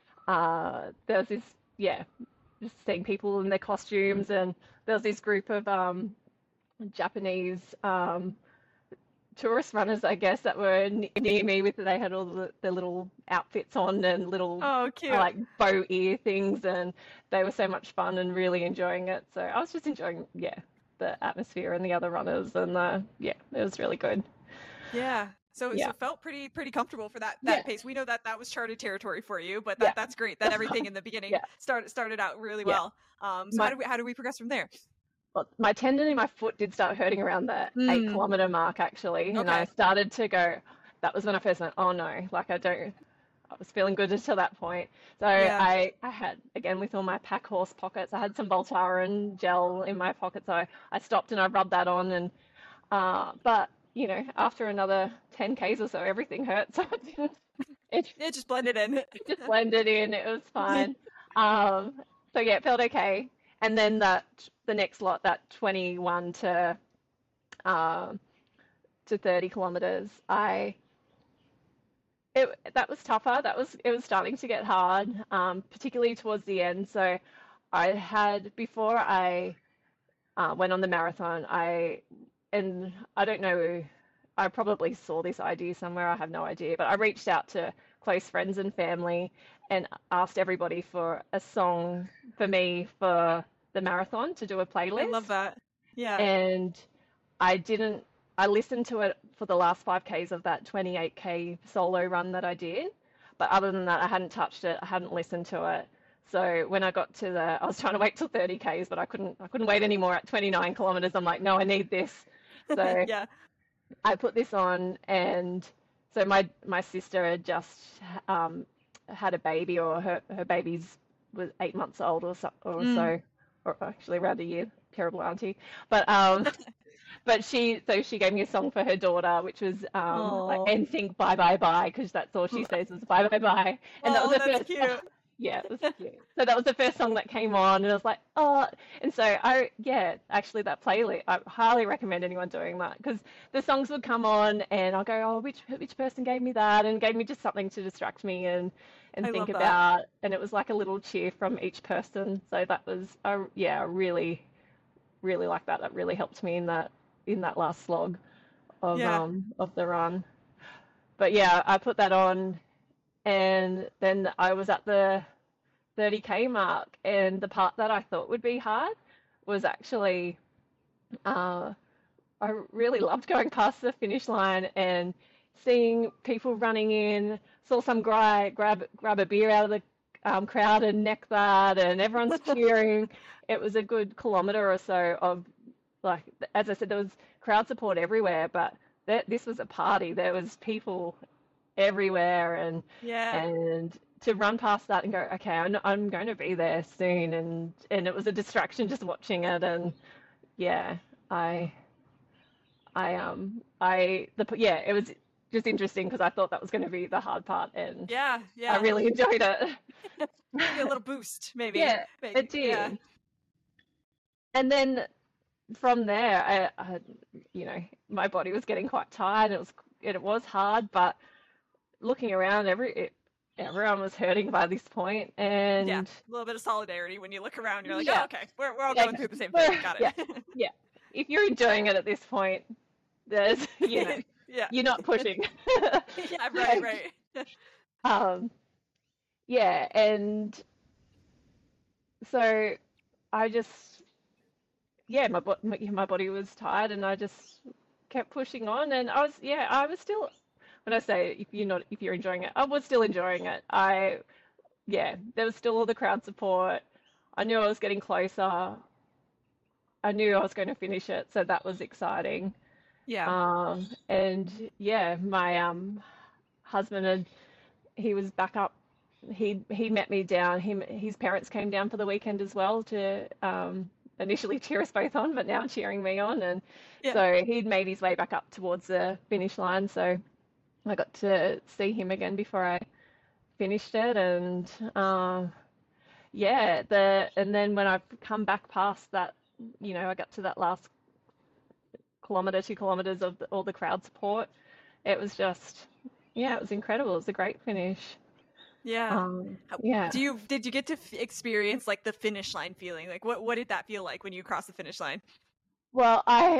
uh, there was this, yeah, just seeing people in their costumes, and there was this group of um, Japanese um, tourist runners, I guess, that were n near me with. They had all the, their little outfits on and little Oh, uh, cute. like bow ear things, and they were so much fun and really enjoying it. So I was just enjoying, yeah, the atmosphere and the other runners, and the yeah, it was really good. Yeah. So Yeah, so felt pretty pretty comfortable for that yeah, that pace. We know that that was charted territory for you, but yeah, that that's great that everything in the beginning yeah, started started out really yeah. well. Um, so how My do we how do we progress from there? well, my tendon in my foot did start hurting around the eight Mm, kilometer mark actually, and I okay. started to go. That was when I first went, oh no, like I don't. I was feeling good until that point. So Yeah. I, I had, again, with all my pack horse pockets, I had some Voltaren gel in my pocket. So I, I stopped and I rubbed that on. And, uh, but, you know, after another ten Ks or so, everything hurt. So it didn't, it It just blended in. just blended in. It was fine. Um, so yeah, it felt okay. And then that, the next lot, that twenty-one to, um, to thirty kilometers, I it that was tougher. That was it was starting to get hard, um, particularly towards the end. So I had before I uh, went on the marathon, I and I don't know, I probably saw this idea somewhere. I have no idea, but I reached out to close friends and family and asked everybody for a song for me for the marathon to do a I love playlist. that. Yeah. And I didn't, I listened to it for the last five Ks of that twenty-eight K solo run that I did. But other than that, I hadn't touched it. I hadn't listened to it. So when I got to the, I was trying to wait till thirty Ks, but I couldn't, I couldn't wait anymore at twenty-nine kilometers. I'm like, no, I need this. So Yeah. I put this on, and so my my sister had just um, had a baby, or her her baby's was eight months old or so, or Mm. so, or actually around a year. Terrible auntie, but um, but she so she gave me a song for her daughter, which was um like Oh. N Sync Bye Bye Bye, because that's all she says is bye bye bye, and that was Oh, the that's first. cute. Yeah, it was cute. So that was the first song that came on, and I was like, oh. And so I, yeah, actually that playlist, I highly recommend anyone doing that, because the songs would come on, and I'll go, oh, which which person gave me that, and gave me just something to distract me and and I think love that. about, and it was like a little cheer from each person. So that was, I, yeah, I really, really like that. That really helped me in that in that last slog of Yeah. um of the run. But yeah, I put that on, and then I was at the thirty K mark, and the part that I thought would be hard was actually uh, I really loved going past the finish line and seeing people running in. Saw some guy grab grab a beer out of the um, crowd and neck that, and everyone's cheering. It was a good kilometer or so of, like, as I said, there was crowd support everywhere, but th this was a party. There was people everywhere, and Yeah. and to run past that and go, okay, I'm, I'm going to be there soon, and and it was a distraction just watching it. And yeah, I I um I the yeah, it was just interesting because I thought that was going to be the hard part, and Yeah. I Yeah. really enjoyed it. Give you a little boost, maybe. Yeah, Maybe. it Yeah. did. And then from there, I, I you know, my body was getting quite tired. It was it was hard, but looking around, every it, everyone was hurting by this point, Yeah. and A little bit of solidarity when you look around. You're like, oh, yeah, okay, we're we're all yeah, going through the same thing. we're- Got yeah, it. yeah. If you're enjoying it at this point, there's you know, Yeah. you're not pushing. Yeah. Right. Right. um, yeah, and so I just yeah, my, bo- my my body was tired, and I just kept pushing on, and I was yeah, I was still when I say if you're not if you're enjoying it, I was still enjoying it. I yeah, there was still all the crowd support. I knew I was getting closer. I knew I was going to finish it, so that was exciting. Yeah. Um, and yeah, my um husband had he was back up. He he met me down. He his parents came down for the weekend as well to um initially cheer us both on, but now cheering me on. And Yeah. so he'd made his way back up towards the finish line. So I got to see him again before I finished it. And um, yeah, the and then when I've come back past that, you know, I got to that last kilometer, two kilometers of the, all the crowd support. It was just, yeah, it was incredible. It was a great finish. Yeah. Um, How- yeah. Do you did you get to f- experience like the finish line feeling? Like what what did that feel like when you crossed the finish line? Well, I,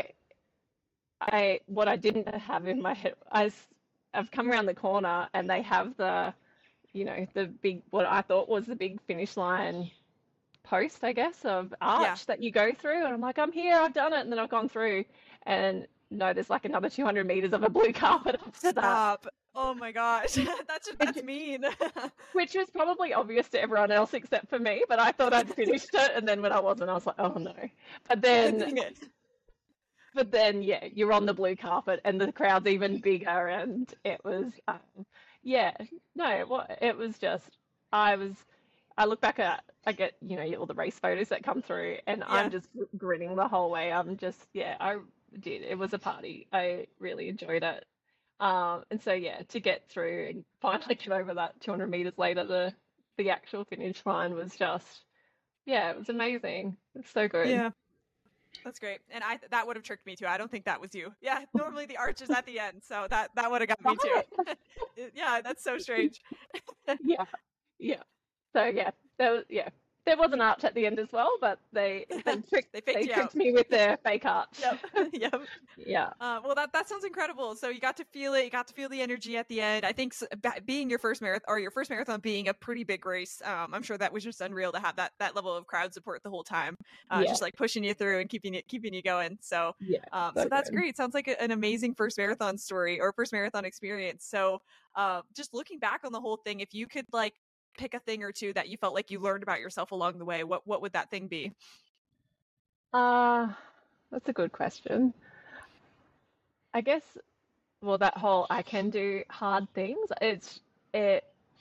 I, what I didn't have in my head, I, s- I've come around the corner and they have the, you know, the big, what I thought was the big finish line post, I guess, of Yeah. arch that you go through. And I'm like, I'm here, I've done it. And then I've gone through, and no, there's like another two hundred meters of a blue carpet after that, Stop. Oh my gosh. That's just that's mean. which was probably obvious to everyone else except for me. But I thought I'd finished it. And then when I wasn't, I was like, oh no. But then, Dang it. but then, yeah, you're on the blue carpet and the crowd's even bigger. And it was, um, yeah, no, it was, it was just, I was, I look back at, I get, you know, all the race photos that come through, and Yeah. I'm just grinning the whole way. I'm just, yeah, I did. It was a party. I really enjoyed it. Um, and so yeah, to get through and finally get over that two hundred meters later, the the actual finish line was just, yeah, it was amazing. It's so good. Yeah. That's great. And I that would have tricked me too. I don't think that was you. Yeah, normally the arch is at the end, so that that would have got me too. Right. Yeah, that's so strange. Yeah, yeah. So yeah, there was yeah, there was an arch at the end as well, but they they tricked They faked they you tricked out. me with their fake arch. Yep. Yep. Yeah, Uh, well, that that sounds incredible. So you got to feel it. You got to feel the energy at the end. I think s- ba- being your first marathon or your first marathon being a pretty big race, um, I'm sure that was just unreal to have that that level of crowd support the whole time, uh, yeah, just like pushing you through and keeping it keeping you going. So, yeah. um, So so that's good. great. Sounds like a, an amazing first marathon story or first marathon experience. So, uh, just looking back on the whole thing, if you could like pick a thing or two that you felt like you learned about yourself along the way, what what would that thing be? Uh, that's a good question. I guess, well, that whole I can do hard things, it's it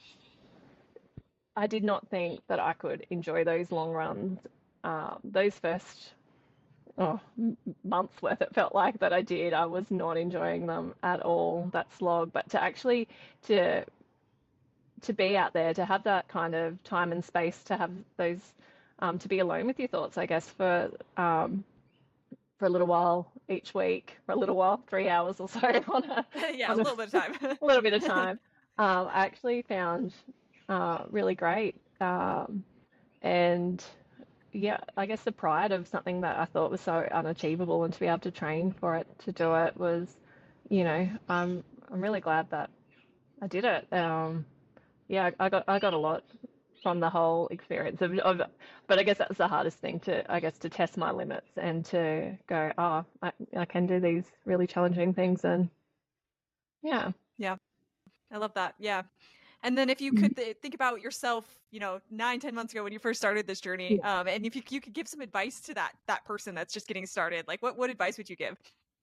I did not think that I could enjoy those long runs. Um, those first oh, m- months worth, it felt like that I did. I was not enjoying them at all, that slog. But to actually to to be out there, to have that kind of time and space, to have those, um, to be alone with your thoughts, I guess, for um, for a little while each week, for a little while, three hours or so on a Yeah, a on a, little bit of time. a little bit of time, um, I actually found uh, really great. Um, and yeah, I guess the pride of something that I thought was so unachievable and to be able to train for it, to do it was, you know, I'm I'm really glad that I did it. Um, yeah, I got I got a lot from the whole experience of, of but I guess that's the hardest thing to I guess to test my limits and to go, oh, I, I can do these really challenging things and yeah. Yeah, I love that. Yeah. And then if you could th- think about yourself, you know, nine, ten months ago when you first started this journey, Yeah. um, and if you, you could give some advice to that that person that's just getting started, like what what advice would you give?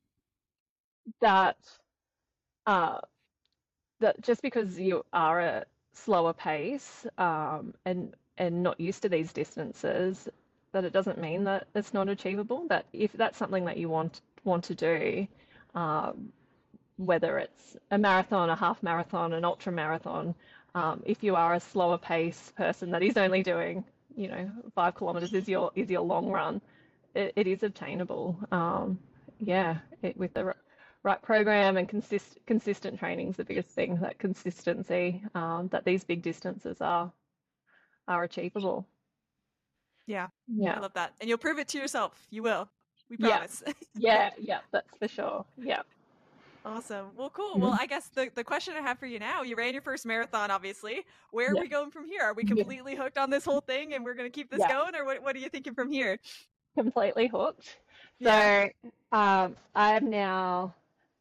That uh that just because you are a slower pace um, and and not used to these distances, that it doesn't mean that it's not achievable. That if that's something that you want want to do, um, whether it's a marathon, a half marathon, an ultra marathon, um, if you are a slower pace person that is only doing, you know, five kilometers is your is your long run, it, it is obtainable. Um, yeah, it, with the right program and consist consistent training is the biggest thing. That consistency, um, that these big distances are are achievable. Yeah, I Yeah, love that, and you'll prove it to yourself. You will. We yeah, promise. yeah, yeah. That's for sure. Yeah. Awesome. Well, cool. Well, Mhm. I guess the, the question I have for you now, you ran your first marathon, obviously. Where are Yeah. we going from here? Are we Yeah. completely hooked on this whole thing and we're going to keep this Yeah. going, or what, what are you thinking from here? Completely hooked. Yeah. So um, I'm now,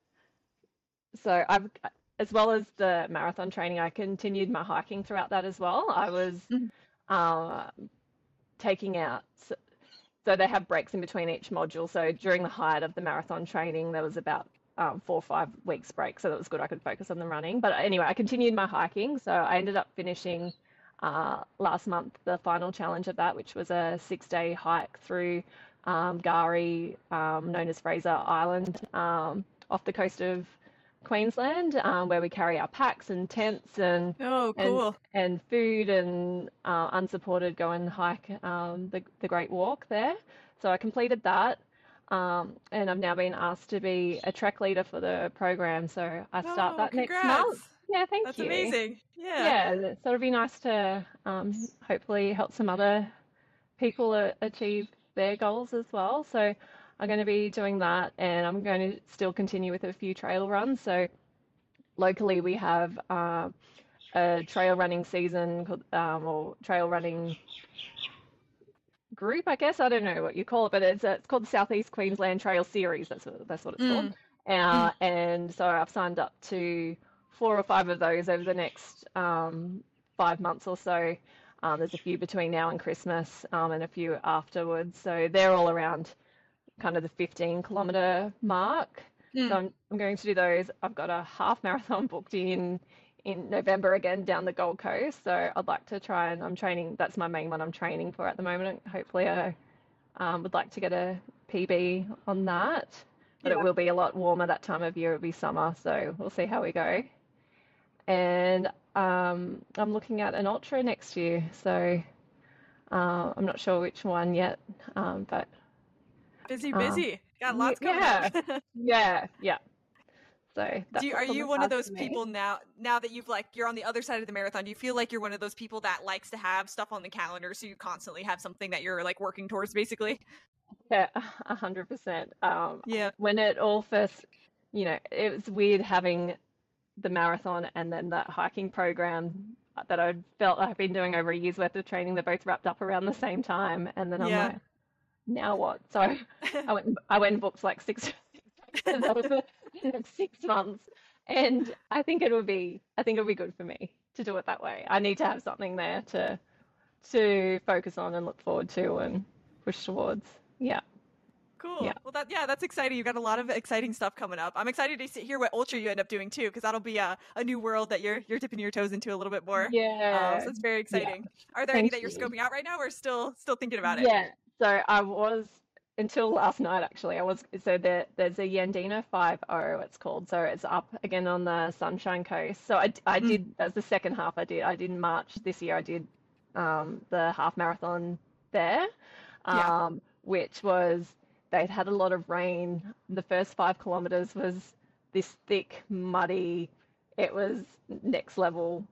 so I've, as well as the marathon training, I continued my hiking throughout that as well. I was Mhm. uh, taking out, so, so they have breaks in between each module. So during the height of the marathon training, there was about um, four or five weeks break. So that was good. I could focus on the running. But anyway, I continued my hiking. So I ended up finishing uh, last month the final challenge of that, which was a six day hike through um, Gari, um, known as Fraser Island, um, off the coast of Queensland, um, where we carry our packs and tents and Oh, and cool. and food and uh, unsupported go and hike um, the the Great Walk there. So I completed that, um, and I've now been asked to be a track leader for the program. So I start Oh, that next month. congrats. Yeah, thank That's you. amazing. Yeah. Yeah, so it'll be nice to um, hopefully help some other people a- achieve their goals as well. So I'm going to be doing that, and I'm going to still continue with a few trail runs. So locally, we have uh, a trail running season called, um, or trail running group, I guess. I don't know what you call it, but it's, uh, it's called the Southeast Queensland Trail Series. That's what, that's what it's called. Mm. Uh, and so I've signed up to four or five of those over the next um, five months or so. Um, there's a few between now and Christmas, um, and a few afterwards. So they're all around kind of the fifteen kilometer mark. So Mm. I'm, I'm going to do those. I've got a half marathon booked in in November again down the Gold Coast. So I'd like to try, and I'm training, that's my main one I'm training for at the moment. Hopefully I um, would like to get a P B on that, but it Yeah. will be a lot warmer that time of year. It'll be summer, so we'll see how we go. And um, I'm looking at an ultra next year, so uh, I'm not sure which one yet, um, but Busy, Um, busy. Got lots coming yeah, up. yeah, yeah. So that's Do you, what's are on you the one of cards those for me. people now now that you've like you're on the other side of the marathon, do you feel like you're one of those people that likes to have stuff on the calendar so you constantly have something that you're like working towards basically? Yeah, a hundred percent. Um, Yeah. when it all first, you know, it was weird having the marathon and then that hiking program that I felt I've been doing over a year's worth of training. They're both wrapped up around the same time, and then I'm Yeah. like, now what? So I went, I went and booked like six, that was the next six months, and I think it would be, I think it would be good for me to do it that way. I need to have something there to to focus on and look forward to and push towards. Yeah, yeah. Cool. Well, that yeah, that's exciting. You've got a lot of exciting stuff coming up. I'm excited to see, hear what ultra you end up doing too, because that'll be a, a new world that you're you're dipping your toes into a little bit more. Uh, Yeah, so it's very yeah. exciting. Are there any Thank that you're you. scoping out right now, or still still thinking about it? Yeah. So I was until last night actually. I was so there. There's a Yandina five oh. It's called. So it's up again on the Sunshine Coast. So I I Mm, did that's the second half I did. I did in March this year. I did um the half marathon there, yeah. um which was they'd had a lot of rain. The first five kilometers was this thick, muddy. It was next level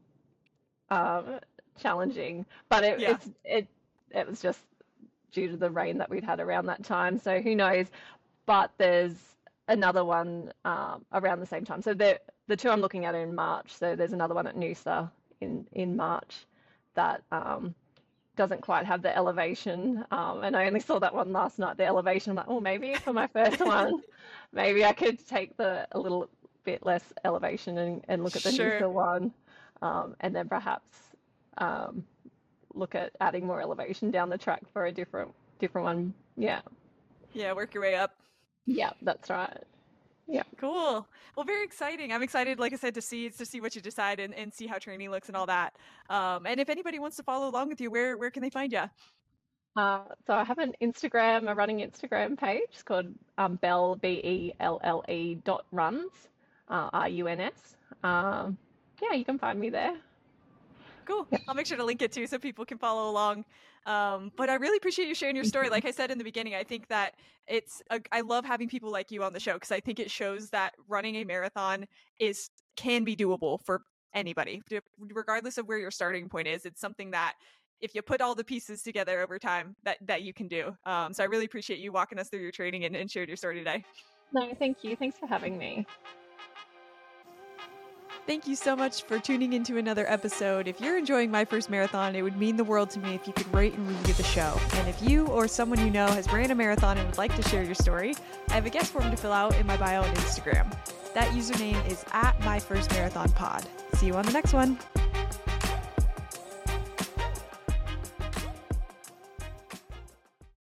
um, challenging, but it, Yeah. it's it it was just due to the rain that we'd had around that time. So who knows? But there's another one um, around the same time. So the the two I'm looking at are in March. So there's another one at Noosa in in March that um, doesn't quite have the elevation. Um, and I only saw that one last night. The elevation. I'm like, oh, maybe for my first one, maybe I could take the a little bit less elevation and, and look at the Sure. Noosa one, um, and then perhaps um, look at adding more elevation down the track for a different different one. Yeah, Yeah. Work your way up. yeah, that's right. Yeah. Cool. Well, very exciting. I'm excited, like I said, to see to see what you decide and, and see how training looks and all that. Um, and if anybody wants to follow along with you, where where can they find you? Uh, so I have an Instagram, a running Instagram page. It's called um, Belle B E L L E dot runs, uh, R U N S. Um, yeah, you can find me there. Cool. Yeah. I'll make sure to link it too so people can follow along. Um, but I really appreciate you sharing your Thank story. you. Like I said in the beginning, I think that it's a, I love having people like you on the show because I think it shows that running a marathon is can be doable for anybody, regardless of where your starting point is. It's something that if you put all the pieces together over time, that that you can do. Um, so I really appreciate you walking us through your training and, and shared your story today. No, thank you. Thanks for having me. Thank you so much for tuning into another episode. If you're enjoying My First Marathon, it would mean the world to me if you could rate and review the show. And if you or someone you know has ran a marathon and would like to share your story, I have a guest form to fill out in my bio on Instagram. That username is at My First Marathon Pod. See you on the next one.